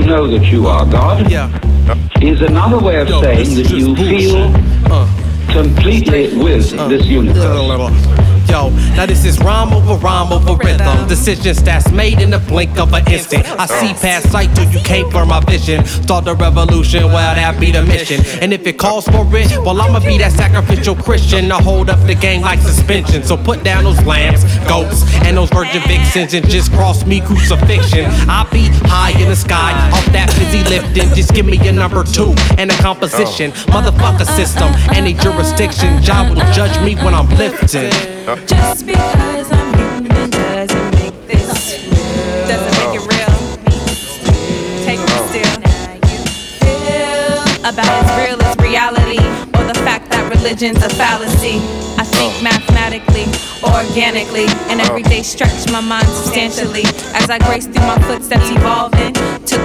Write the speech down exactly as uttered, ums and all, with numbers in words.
know that you are God Yeah. is another way of Yo, saying this is that just you bullshit. feel Uh. completely with this universe. Yo, now this is rhyme over rhyme over rhythm. Decisions that's made in the blink of an instant. I see past sight till you can't burn my vision. Start the revolution, well that be the mission. And if it calls for it, well I'ma be that sacrificial Christian to hold up the gang like suspension. So put down those lambs, goats, and those virgin vixens and just cross me crucifixion. I'll be high in the sky off that fizzy lifting. Just give me a number two and a composition. Motherfucker system, any jurisdiction. Jah will judge me when I'm lifting. Just because I'm human doesn't make this real. Doesn't make it real. Take me still. Feel about as real as reality, or the fact that religion's a fallacy. I think mathematically, organically, and every day stretch my mind substantially as I grace through my footsteps evolving to